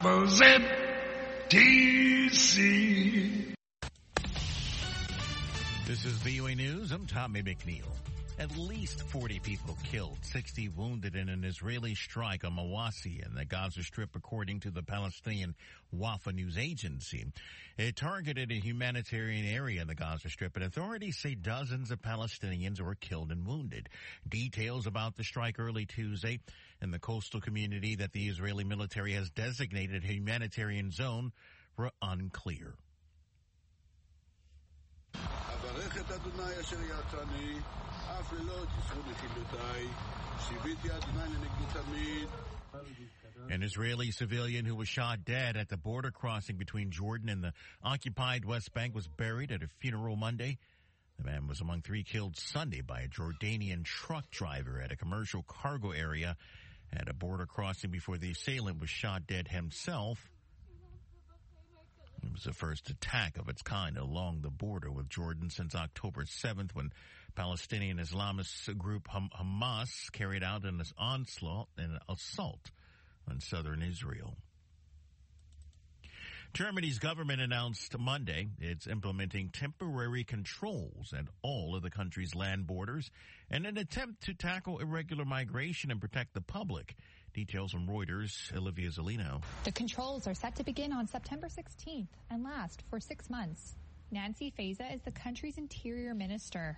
ZTC. This is VOA News. I'm Tommy McNeil. At least 40 people killed, 60 wounded in an Israeli strike on Mawasi in the Gaza Strip, according to the Palestinian Wafa news agency. It targeted a humanitarian area in the Gaza Strip, and authorities say dozens of Palestinians were killed and wounded. Details about the strike early Tuesday in the coastal community that the Israeli military has designated a humanitarian zone were unclear. An Israeli civilian who was shot dead at the border crossing between Jordan and the occupied West Bank was buried at a funeral Monday. The man was among 3 killed Sunday by a Jordanian truck driver at a commercial cargo area at a border crossing before the assailant was shot dead himself. It was the first attack of its kind along the border with Jordan since October 7th, when Palestinian Islamist group Hamas carried out an assault on southern Israel. Germany's government announced Monday it's implementing temporary controls at all of the country's land borders in an attempt to tackle irregular migration and protect the public. Details from Reuters, Olivia Zolino. The controls are set to begin on September 16th and last for 6 months. Nancy Faeser is the country's interior minister.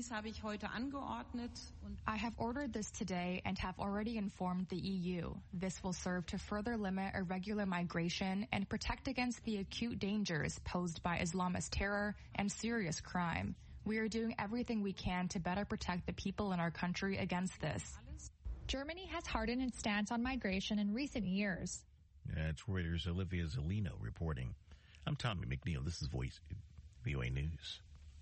I have ordered this today and have already informed the EU. This will serve to further limit irregular migration and protect against the acute dangers posed by Islamist terror and serious crime. We are doing everything we can to better protect the people in our country against this. Germany has hardened its stance on migration in recent years. That's Reuters' Olivia Zolino reporting. I'm Tommy McNeil. This is VOA News.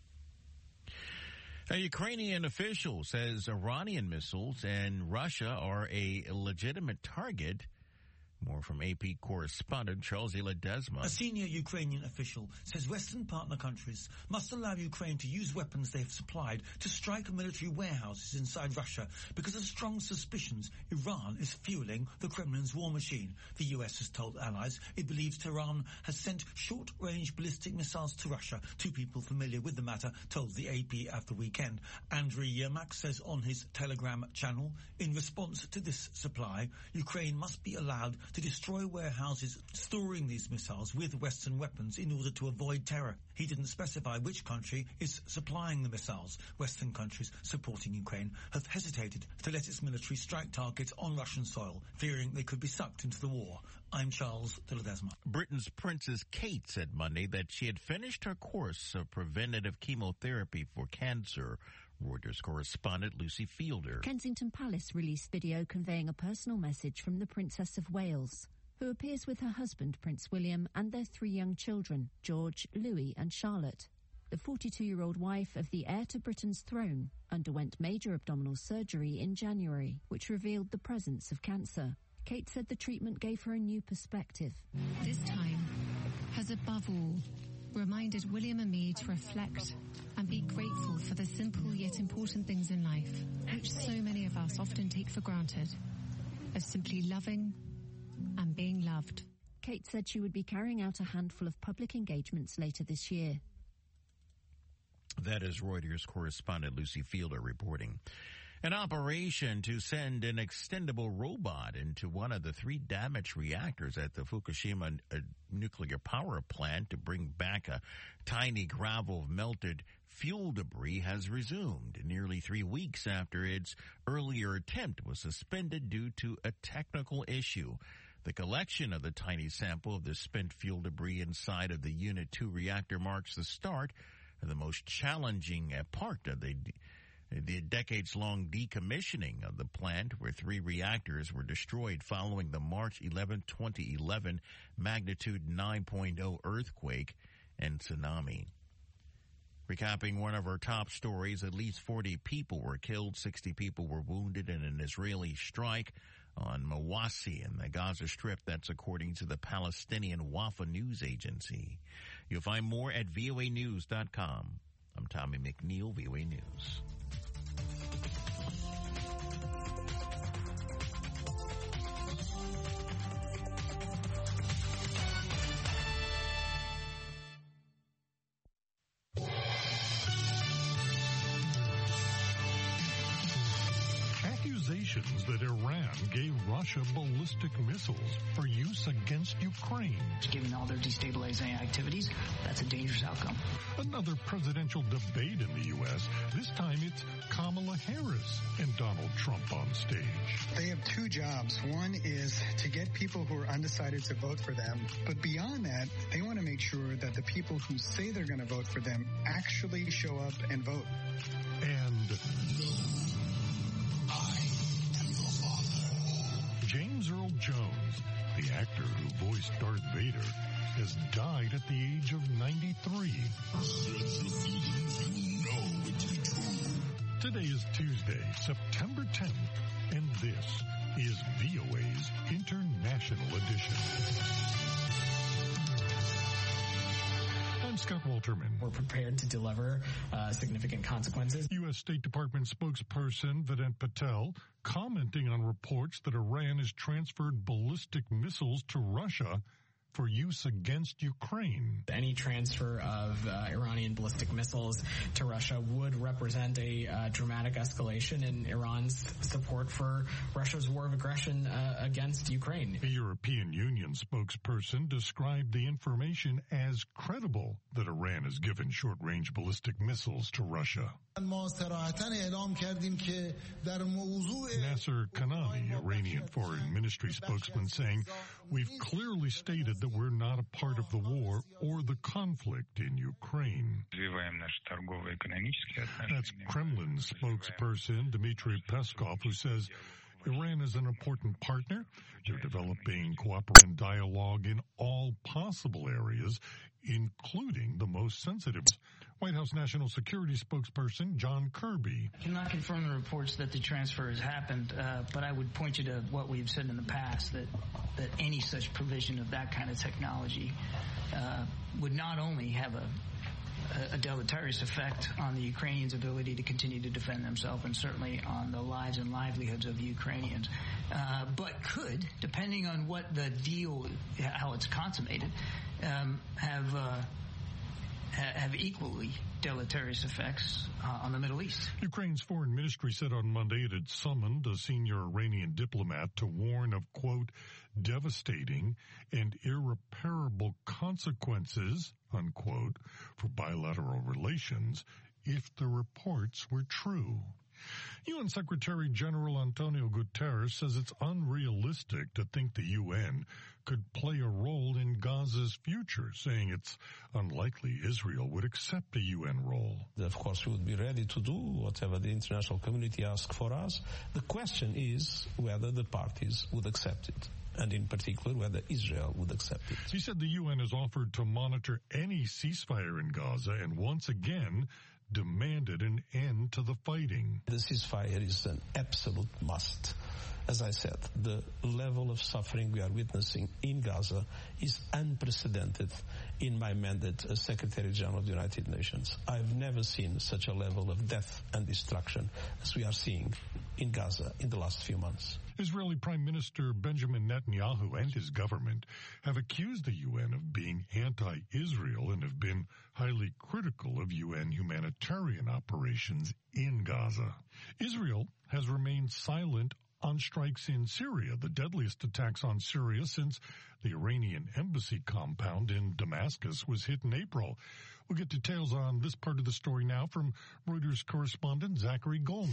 A Ukrainian official says Iranian missiles in Russia are a legitimate target. More from AP correspondent Charles Ledesma. A senior Ukrainian official says Western partner countries must allow Ukraine to use weapons they've supplied to strike military warehouses inside Russia because of strong suspicions Iran is fueling the Kremlin's war machine. The US has told allies it believes Tehran has sent short-range ballistic missiles to Russia. 2 people familiar with the matter told the AP at the weekend. Andriy Yermak says on his Telegram channel, in response to this supply, Ukraine must be allowed to destroy warehouses storing these missiles with Western weapons in order to avoid terror. He didn't specify which country is supplying the missiles. Western countries supporting Ukraine have hesitated to let its military strike targets on Russian soil, fearing they could be sucked into the war. I'm Charles de Ledesma. Britain's Princess Kate said Monday that she had finished her course of preventative chemotherapy for cancer. Reuters correspondent Lucy Fielder. Kensington Palace released video conveying a personal message from the Princess of Wales, who appears with her husband, Prince William, and their 3 young children, George, Louis and Charlotte. The 42-year-old wife of the heir to Britain's throne underwent major abdominal surgery in January, which revealed the presence of cancer. Kate said the treatment gave her a new perspective. This time has above all reminded William and me to reflect and be grateful for the simple yet important things in life, which so many of us often take for granted, of simply loving and being loved. Kate said she would be carrying out a handful of public engagements later this year. That is Reuters correspondent Lucy Fielder reporting. An operation to send an extendable robot into one of the 3 damaged reactors at the Fukushima nuclear power plant to bring back a tiny gravel of melted fuel debris has resumed nearly 3 weeks after its earlier attempt was suspended due to a technical issue. The collection of the tiny sample of the spent fuel debris inside of the Unit 2 reactor marks the start of the most challenging part of the decades-long decommissioning of the plant, where 3 reactors were destroyed following the March 11, 2011 magnitude 9.0 earthquake and tsunami. Recapping one of our top stories, at least 40 people were killed, 60 people were wounded in an Israeli strike on Mawasi in the Gaza Strip. That's according to the Palestinian Wafa news agency. You'll find more at voanews.com. I'm Tommy McNeil, VOA News. allegations that Iran gave Russia ballistic missiles for use against Ukraine. Given all their destabilizing activities, that's a dangerous outcome. Another presidential debate in the U.S. This time it's Kamala Harris and Donald Trump on stage. They have two jobs. One is to get people who are undecided to vote for them. But beyond that, they want to make sure that the people who say they're going to vote for them actually show up and vote. And I am your father. James Earl Jones, the actor who voiced Darth Vader, has died at the age of 93. Today is Tuesday, September 10th, and this is VOA's International Edition. I'm Scott Walterman. We're prepared to deliver significant consequences. U.S. State Department spokesperson Vedant Patel commenting on reports that Iran has transferred ballistic missiles to Russia for use against Ukraine. Any transfer of Iranian ballistic missiles to Russia would represent a dramatic escalation in Iran's support for Russia's war of aggression against Ukraine. A European Union spokesperson described the information as credible that Iran has given short-range ballistic missiles to Russia. Nasser Kanani, Iranian Foreign Ministry spokesman, saying, "We've clearly stated that we're not a part of the war or the conflict in Ukraine." That's Kremlin spokesperson Dmitry Peskov, who says Iran is an important partner. They're developing cooperative dialogue in all possible areas, including the most sensitive. White House National Security spokesperson John Kirby. I cannot confirm the reports that the transfer has happened, but I would point you to what we've said in the past, that any such provision of that kind of technology would not only have a deleterious effect on the Ukrainians' ability to continue to defend themselves and certainly on the lives and livelihoods of the Ukrainians, but could, depending on what the deal, how it's consummated, have equally deleterious effects on the Middle East. Ukraine's foreign ministry said on Monday it had summoned a senior Iranian diplomat to warn of, quote, devastating and irreparable consequences, unquote, for bilateral relations if the reports were true. UN Secretary General Antonio Guterres says it's unrealistic to think the UN could play a role in Gaza's future, saying it's unlikely Israel would accept a UN role. Of course, we would be ready to do whatever the international community asks for us. The question is whether the parties would accept it, and in particular whether Israel would accept it. He said the UN has offered to monitor any ceasefire in Gaza and once again demanded an end to the fighting. The ceasefire is an absolute must. As I said, the level of suffering we are witnessing in Gaza is unprecedented in my mandate as Secretary General of the United Nations. I've never seen such a level of death and destruction as we are seeing in Gaza in the last few months. Israeli Prime Minister Benjamin Netanyahu and his government have accused the UN of being anti-Israel and have been highly critical of UN humanitarian operations in Gaza. Israel has remained silent on strikes in Syria, the deadliest attacks on Syria since the Iranian embassy compound in Damascus was hit in April. We'll get details on this part of the story now from Reuters correspondent Zachary Goldman.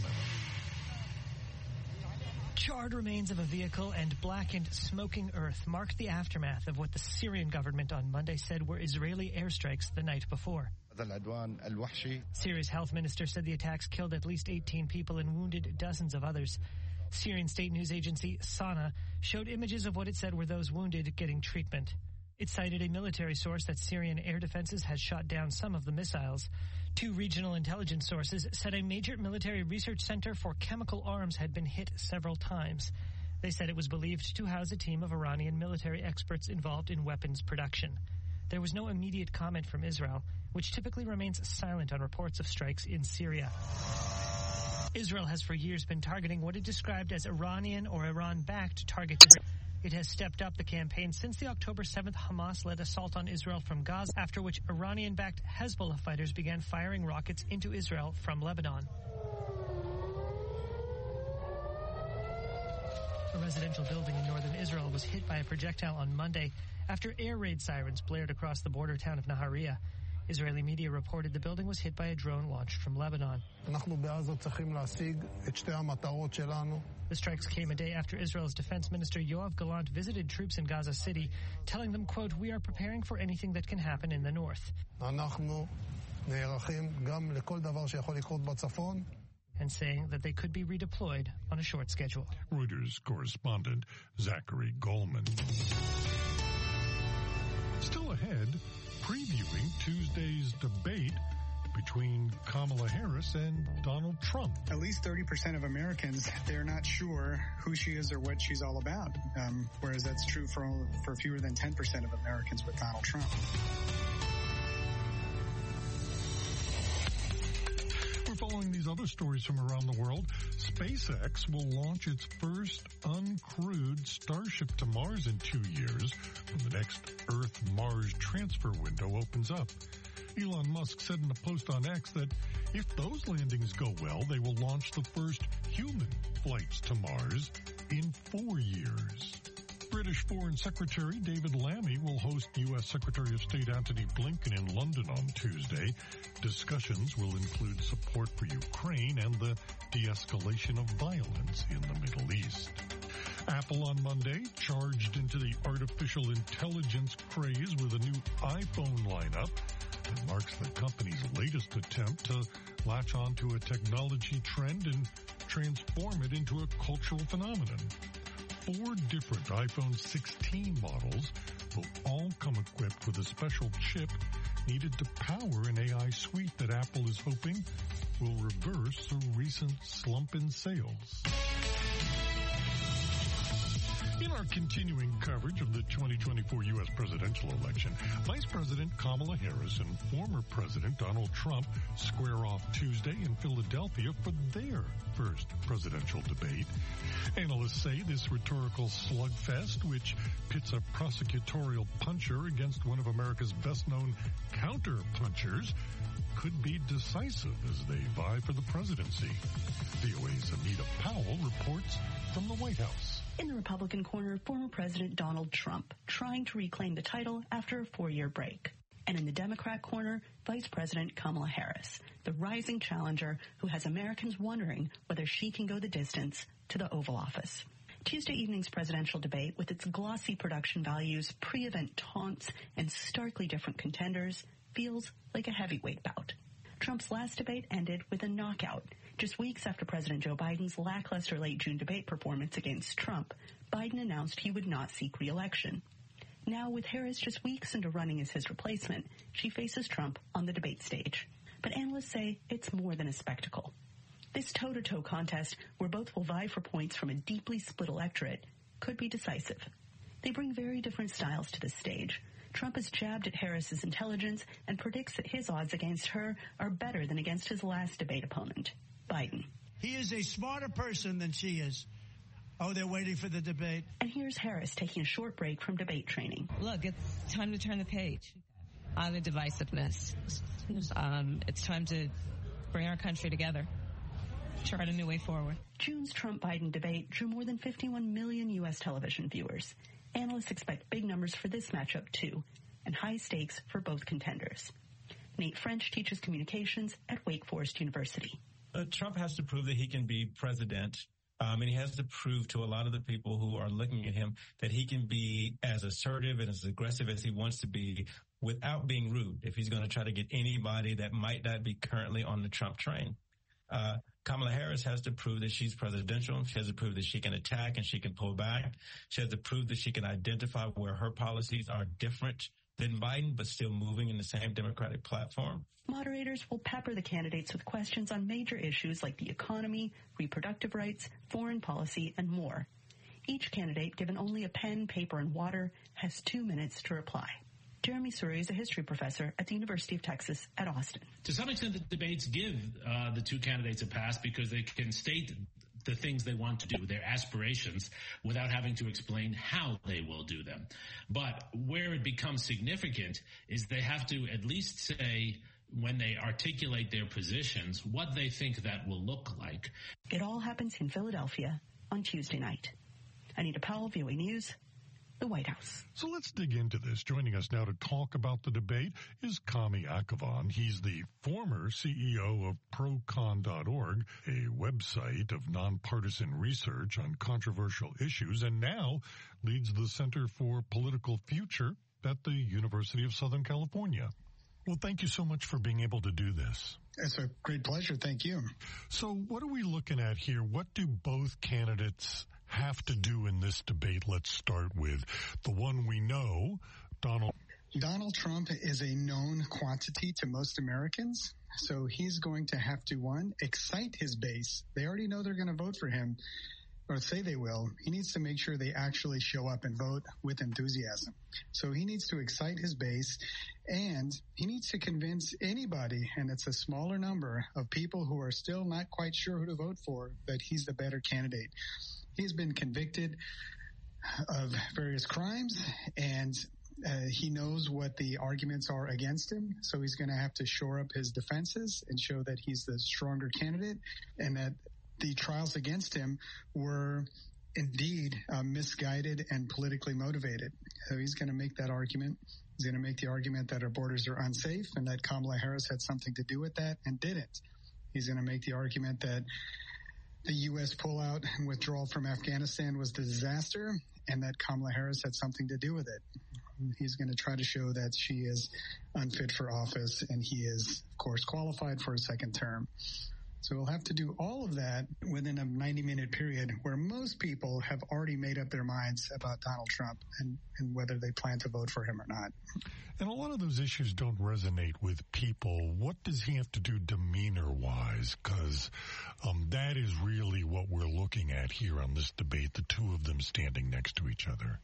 Charred remains of a vehicle and blackened, smoking earth marked the aftermath of what the Syrian government on Monday said were Israeli airstrikes the night before. Syria's health minister said the attacks killed at least 18 people and wounded dozens of others. Syrian state news agency Sana showed images of what it said were those wounded getting treatment. It cited a military source that Syrian air defenses had shot down some of the missiles. Two regional intelligence sources said a major military research center for chemical arms had been hit several times. They said it was believed to house a team of Iranian military experts involved in weapons production. There was no immediate comment from Israel, which typically remains silent on reports of strikes in Syria. Israel has for years been targeting what it described as Iranian or Iran-backed targets. It has stepped up the campaign since the October 7th Hamas-led assault on Israel from Gaza, after which Iranian-backed Hezbollah fighters began firing rockets into Israel from Lebanon. residential building in northern Israel was hit by a projectile on Monday after air raid sirens blared across the border town of Nahariya. Israeli media reported the building was hit by a drone launched from Lebanon. The strikes came a day after Israel's defense minister Yoav Gallant visited troops in Gaza City, telling them, quote, "We are preparing for anything that can happen in the north." And saying that they could be redeployed on a short schedule. Reuters correspondent Zachary Goldman. Still ahead, previewing Tuesday's debate between Kamala Harris and Donald Trump. At least 30% of Americans, they're not sure who she is or what she's all about, whereas that's true for fewer than 10% of Americans with Donald Trump. We're following these other stories from around the world. SpaceX will launch its first uncrewed Starship to Mars in 2 years when the next Earth-Mars transfer window opens up. Elon Musk said in a post on X that if those landings go well, they will launch the first human flights to Mars in 4 years. British Foreign Secretary David Lammy will host U.S. Secretary of State Antony Blinken in London on Tuesday. Discussions will include support for Ukraine and the de-escalation of violence in the Middle East. Apple on Monday charged into the artificial intelligence craze with a new iPhone lineup. It marks the company's latest attempt to latch onto a technology trend and transform it into a cultural phenomenon. 4 different iPhone 16 models will all come equipped with a special chip needed to power an AI suite that Apple is hoping will reverse a recent slump in sales. In our continuing coverage of the 2024 U.S. presidential election, Vice President Kamala Harris and former President Donald Trump square off Tuesday in Philadelphia for their first presidential debate. Analysts say this rhetorical slugfest, which pits a prosecutorial puncher against one of America's best-known counter-punchers, could be decisive as they vie for the presidency. VOA's Anita Powell reports from the White House. In the Republican corner, former President Donald Trump, trying to reclaim the title after a 4-year break. And in the Democrat corner, Vice President Kamala Harris, the rising challenger who has Americans wondering whether she can go the distance to the Oval Office. Tuesday evening's presidential debate, with its glossy production values, pre-event taunts, and starkly different contenders, feels like a heavyweight bout. Trump's last debate ended with a knockout. Just weeks after President Joe Biden's lackluster late June debate performance against Trump, Biden announced he would not seek re-election. Now, with Harris just weeks into running as his replacement, she faces Trump on the debate stage. But analysts say it's more than a spectacle. This toe-to-toe contest, where both will vie for points from a deeply split electorate, could be decisive. They bring very different styles to the stage. Trump has jabbed at Harris's intelligence and predicts that his odds against her are better than against his last debate opponent, Biden. He is a smarter person than she is. Oh, they're waiting for the debate. And here's Harris taking a short break from debate training. Look, it's time to turn the page on the divisiveness. It's time to bring our country together, chart a new way forward. June's Trump-Biden debate drew more than 51 million U.S. television viewers. Analysts expect big numbers for this matchup, too, and high stakes for both contenders. Nate French teaches communications at Wake Forest University. Trump has to prove that he can be president, and he has to prove to a lot of the people who are looking at him that he can be as assertive and as aggressive as he wants to be without being rude if he's going to try to get anybody that might not be currently on the Trump train. Kamala Harris has to prove that she's presidential. She has to prove that she can attack and she can pull back. She has to prove that she can identify where her policies are different than Biden, but still moving in the same Democratic platform. Moderators will pepper the candidates with questions on major issues like the economy, reproductive rights, foreign policy, and more. Each candidate, given only a pen, paper, and water, has 2 minutes to reply. Jeremy Suri is a history professor at the University of Texas at Austin. To some extent, the debates give the two candidates a pass because they can state the things they want to do, their aspirations, without having to explain how they will do them. But where it becomes significant is they have to at least say, when they articulate their positions, what they think that will look like. It all happens in Philadelphia on Tuesday night. Anita Powell, VOA News, the White House. So let's dig into this. Joining us now to talk about the debate is Kami Akhavan. He's the former CEO of Procon.org, a website of nonpartisan research on controversial issues, and now leads the Center for Political Future at the University of Southern California. Well, thank you so much for being able to do this. It's a great pleasure. Thank you. So what are we looking at here? What do both candidates have to do in this debate? Let's start with the one we know, Donald Trump is a known quantity to most Americans, so he's going to have to, one, excite his base. They already know they're going to vote for him, or say they will. He needs to make sure they actually show up and vote with enthusiasm. So he needs to excite his base, and he needs to convince anybody, and it's a smaller number of people who are still not quite sure who to vote for, that he's the better candidate. He's been convicted of various crimes, and he knows what the arguments are against him, so he's going to have to shore up his defenses and show that he's the stronger candidate and that the trials against him were indeed misguided and politically motivated. So he's going to make that argument. He's going to make the argument that our borders are unsafe and that Kamala Harris had something to do with that and didn't. He's going to make the argument that the U.S. pullout and withdrawal from Afghanistan was a disaster and that Kamala Harris had something to do with it. He's going to try to show that she is unfit for office and he is, of course, qualified for a second term. So we'll have to do all of that within a 90-minute period where most people have already made up their minds about Donald Trump and whether they plan to vote for him or not. And a lot of those issues don't resonate with people. What does he have to do demeanor-wise? Because that is really what we're looking at here on this debate, the two of them standing next to each other.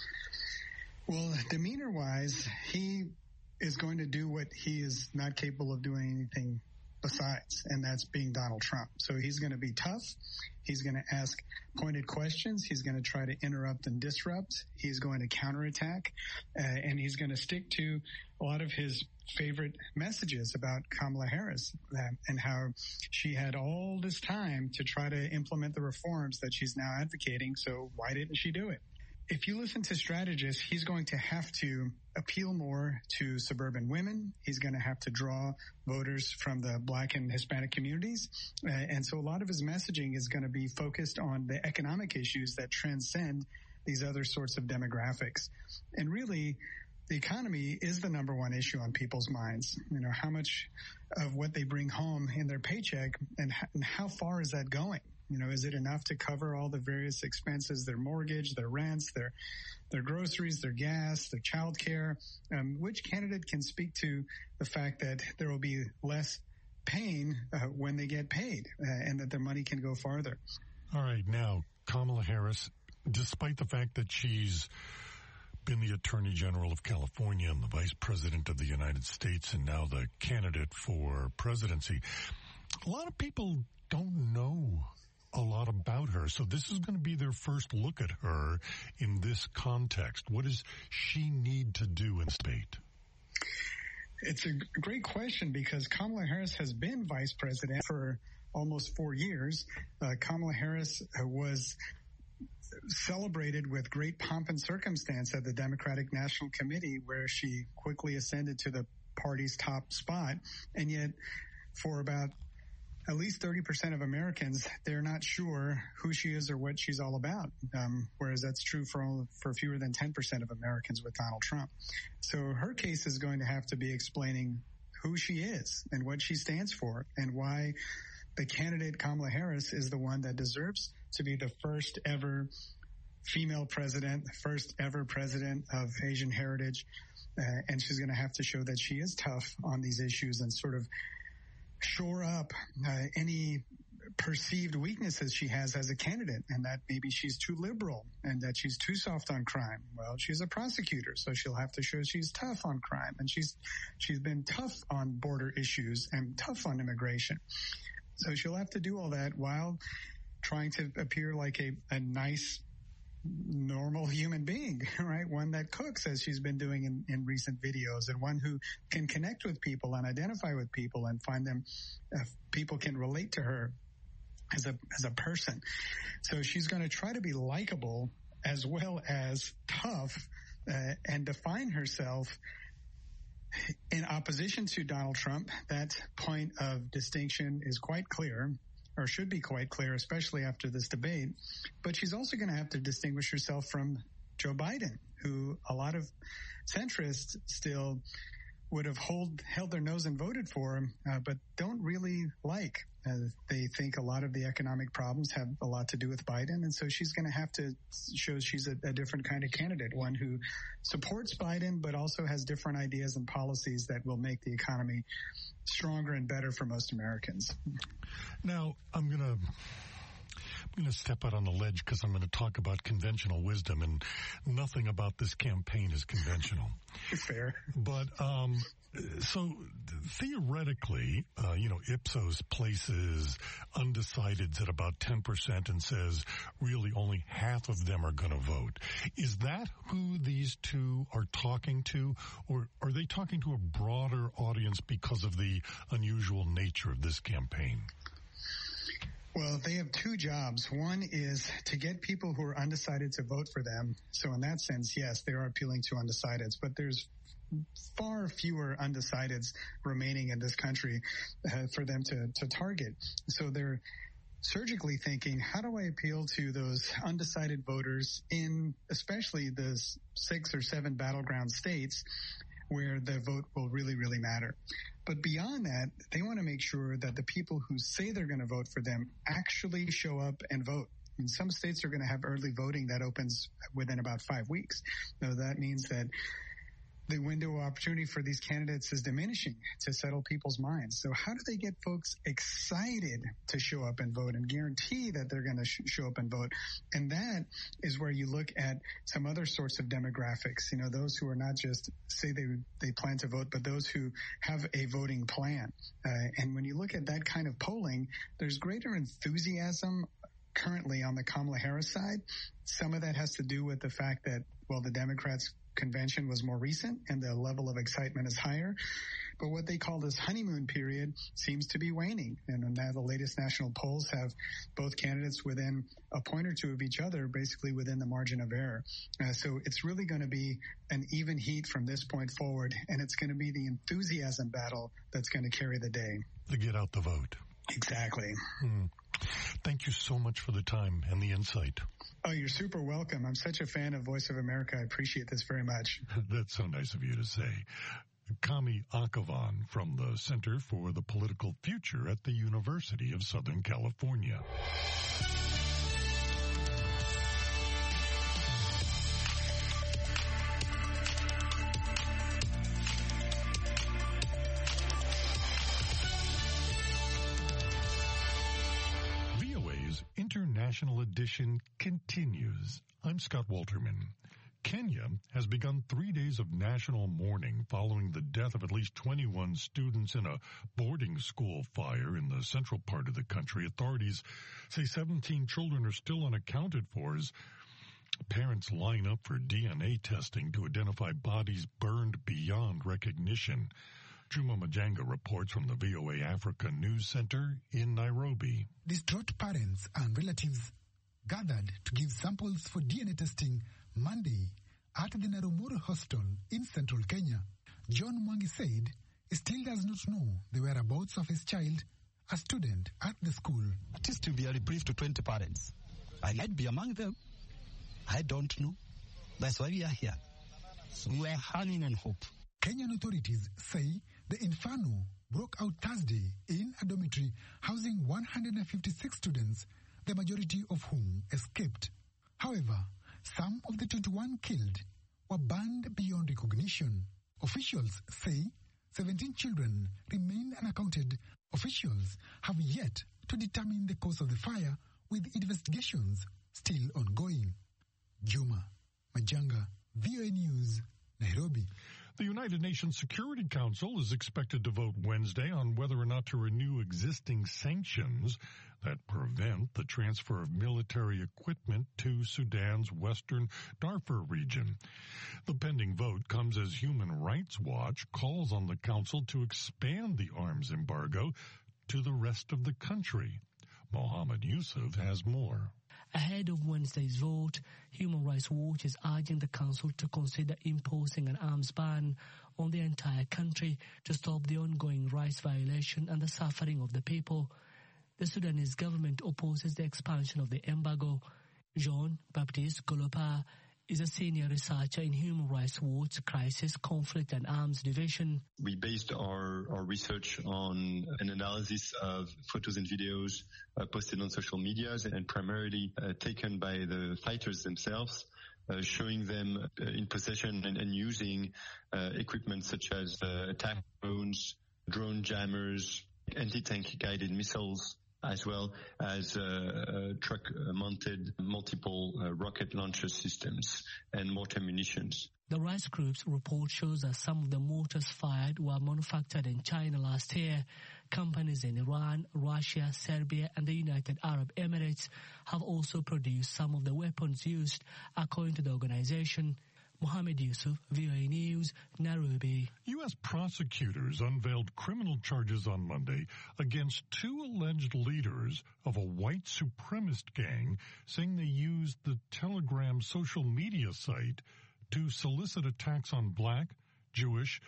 Well, demeanor-wise, he is going to do what he is not capable of doing anything besides, and that's being Donald Trump. So he's going to be tough. He's going to ask pointed questions. He's going to try to interrupt and disrupt. He's going to counterattack, and he's going to stick to a lot of his favorite messages about Kamala Harris and how she had all this time to try to implement the reforms that she's now advocating. So why didn't she do it? If you listen to strategists, he's going to have to appeal more to suburban women. He's going to have to draw voters from the Black and Hispanic communities. And so a lot of his messaging is going to be focused on the economic issues that transcend these other sorts of demographics. And really, the economy is the number one issue on people's minds. You know, how much of what they bring home in their paycheck and how far is that going? You know, is it enough to cover all the various expenses, their mortgage, their rents, their groceries, their gas, their child care? Which candidate can speak to the fact that there will be less pain when they get paid and that their money can go farther? All right. Now, Kamala Harris, despite the fact that she's been the Attorney General of California and the Vice President of the United States and now the candidate for presidency, a lot of people don't know a lot about her. So this is going to be their first look at her in this context. What does she need to do in debate? It's a great question because Kamala Harris has been vice president for almost 4 years. Kamala Harris was celebrated with great pomp and circumstance at the Democratic National Committee, where she quickly ascended to the party's top spot. And yet, for about at least 30% of Americans, they're not sure who she is or what she's all about, whereas that's true for fewer than 10% of Americans with Donald Trump. So her case is going to have to be explaining who she is and what she stands for and why the candidate Kamala Harris is the one that deserves to be the first ever female president, the first ever president of Asian heritage. And she's going to have to show that she is tough on these issues and sort of shore up any perceived weaknesses she has as a candidate, and that maybe she's too liberal and that she's too soft on crime. Well, she's a prosecutor, so she'll have to show she's tough on crime, and she's been tough on border issues and tough on immigration. So she'll have to do all that while trying to appear like a nice, normal human being, right? One that cooks, as she's been doing in recent videos, and one who can connect with people and identify with people and find them, people can relate to her. as a person. So she's going to try to be likable as well as tough and define herself in opposition to Donald Trump. That point of distinction is quite clear, or should be quite clear, especially after this debate. But she's also going to have to distinguish herself from Joe Biden, who a lot of centrists still would have held their nose and voted for him, but don't really like. They think a lot of the economic problems have a lot to do with Biden, and so she's going to have to show she's a different kind of candidate, one who supports Biden but also has different ideas and policies that will make the economy stronger and better for most Americans. Now, I'm going to step out on the ledge because I'm going to talk about conventional wisdom, and nothing about this campaign is conventional. Fair. But so theoretically, Ipsos places undecideds at about 10% and says really only half of them are going to vote. Is that who these two are talking to, or are they talking to a broader audience because of the unusual nature of this campaign? Well, they have two jobs. One is to get people who are undecided to vote for them. So in that sense, yes, they are appealing to undecideds, but there's far fewer undecideds remaining in this country for them to target. So they're surgically thinking, how do I appeal to those undecided voters in especially the 6 or 7 battleground states where the vote will really, really matter. But beyond that, they want to make sure that the people who say they're going to vote for them actually show up and vote. And some states are going to have early voting that opens within about 5 weeks. So that means that the window of opportunity for these candidates is diminishing to settle people's minds. So how do they get folks excited to show up and vote and guarantee that they're going to show up and vote? And that is where you look at some other sorts of demographics, those who are not just say they plan to vote, but those who have a voting plan. And when you look at that kind of polling, there's greater enthusiasm currently on the Kamala Harris side. Some of that has to do with the fact that, the Democrats' convention was more recent and the level of excitement is higher. But what they call this honeymoon period seems to be waning. And now the latest national polls have both candidates within a point or two of each other, basically within the margin of error. So it's really going to be an even heat from this point forward. And it's going to be the enthusiasm battle that's going to carry the day. To get out the vote. Exactly. Thank you so much for the time and the insight. Oh, you're super welcome. I'm such a fan of Voice of America. I appreciate this very much. That's so nice of you to say. Kami Akavan from the Center for the Political Future at the University of Southern California. International edition continues. I'm Scott Walterman. Kenya has begun 3 days of national mourning following the death of at least 21 students in a boarding school fire in the central part of the country. Authorities say 17 children are still unaccounted for as parents line up for DNA testing to identify bodies burned beyond recognition. Juma Majanga reports from the VOA Africa News Center in Nairobi. Distraught parents and relatives gathered to give samples for DNA testing Monday at the Narumoro Hospital in central Kenya. John Mwangi said he still does not know the whereabouts of his child, a student at the school. It is to be a brief to 20 parents. I might be among them. I don't know. That's why we are here. We are hanging on hope. Kenyan authorities say the inferno broke out Thursday in a dormitory housing 156 students, the majority of whom escaped. However, some of the 21 killed were burned beyond recognition. Officials say 17 children remain unaccounted. Officials have yet to determine the cause of the fire, with investigations still ongoing. Juma Majanga, VOA News, Nairobi. The United Nations Security Council is expected to vote Wednesday on whether or not to renew existing sanctions that prevent the transfer of military equipment to Sudan's western Darfur region. The pending vote comes as Human Rights Watch calls on the council to expand the arms embargo to the rest of the country. Mohammed Yusuf has more. Ahead of Wednesday's vote, Human Rights Watch is urging the council to consider imposing an arms ban on the entire country to stop the ongoing rights violation and the suffering of the people. The Sudanese government opposes the expansion of the embargo. Jean-Baptiste Golopa is a senior researcher in Human Rights Watch Crisis, Conflict and Arms Division. We based our research on an analysis of photos and videos posted on social medias and primarily taken by the fighters themselves, showing them in possession and using equipment such as attack drones, drone jammers, anti-tank guided missiles, as well as truck-mounted multiple rocket launcher systems and mortar munitions. The rights group's report shows that some of the mortars fired were manufactured in China last year. Companies in Iran, Russia, Serbia, and the United Arab Emirates have also produced some of the weapons used, according to the organization. Mohammed Yusuf, VOA News, Nairobi. U.S. prosecutors unveiled criminal charges on Monday against two alleged leaders of a white supremacist gang, saying they used the Telegram social media site to solicit attacks on black, Jewish,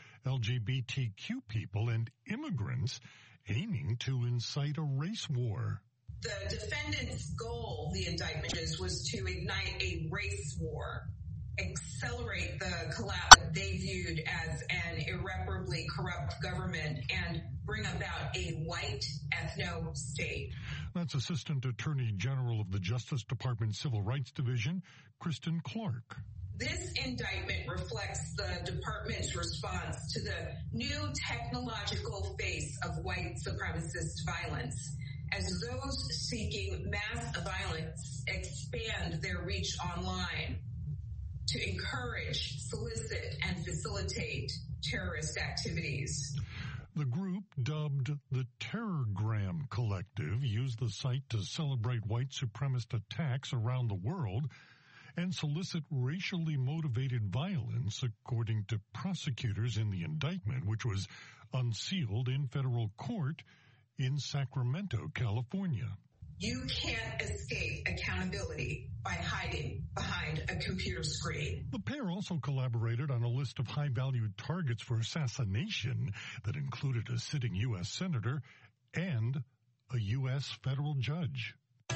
LGBTQ people and immigrants, aiming to incite a race war. The defendant's goal, the indictment was to ignite a race war, accelerate the collapse that they viewed as an irreparably corrupt government, and bring about a white ethno-state. That's Assistant Attorney General of the Justice Department Civil Rights Division, Kristen Clark. This indictment reflects the department's response to the new technological face of white supremacist violence, as those seeking mass violence expand their reach online to encourage, solicit, and facilitate terrorist activities. The group, dubbed the Terrorgram Collective, used the site to celebrate white supremacist attacks around the world and solicit racially motivated violence, according to prosecutors in the indictment, which was unsealed in federal court in Sacramento, California. You can't escape accountability by hiding behind a computer screen. The pair also collaborated on a list of high-value targets for assassination that included a sitting U.S. senator and a U.S. federal judge.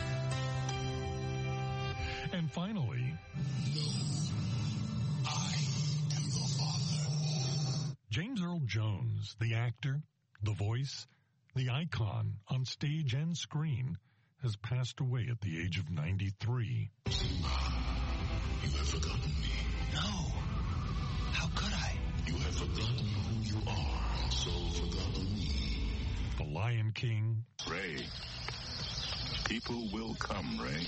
And finally, I am your father. James Earl Jones, the actor, the voice, the icon on stage and screen, has passed away at the age of 93. Simba, you have forgotten me. No. How could I? You have forgotten who you are, so forgotten me. The Lion King. Ray, people will come, Ray.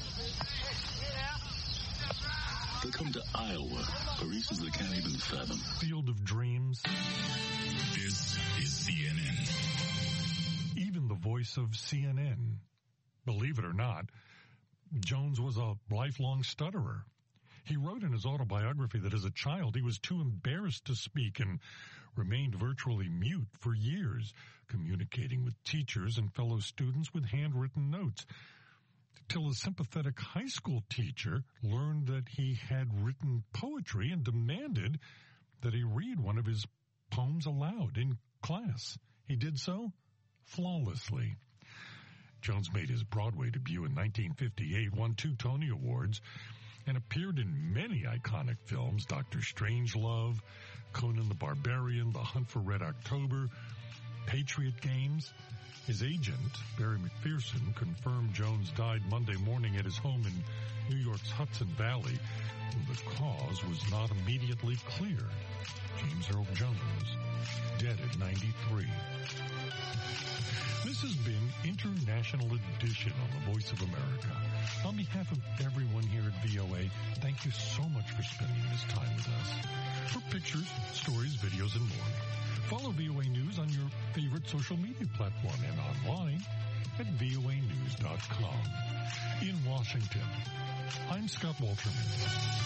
They come to Iowa for reasons they can't even fathom. Field of Dreams. This is CNN. Even the voice of CNN. Believe it or not, Jones was a lifelong stutterer. He wrote in his autobiography that as a child he was too embarrassed to speak and remained virtually mute for years, communicating with teachers and fellow students with handwritten notes, till a sympathetic high school teacher learned that he had written poetry and demanded that he read one of his poems aloud in class. He did so flawlessly. Jones made his Broadway debut in 1958, won 2 Tony Awards, and appeared in many iconic films: Dr. Strangelove, Conan the Barbarian, The Hunt for Red October, Patriot Games. His agent, Barry McPherson, confirmed Jones died Monday morning at his home in New York's Hudson Valley. The cause was not immediately clear. James Earl Jones, dead at 93. This has been International Edition on the Voice of America. On behalf of everyone here at VOA, thank you so much for spending this time with us. For pictures, stories, videos, and more, follow VOA News on your favorite social media platform and online at voanews.com. In Washington, I'm Scott Walterman.